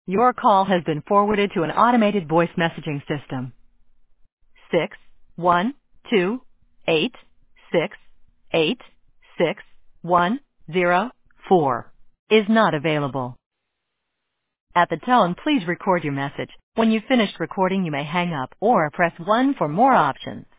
Your call has been forwarded to an automated voice messaging system. 61286661004 is not available. At the tone, please record your message. When you've finished recording, you may hang up or press 1 for more options.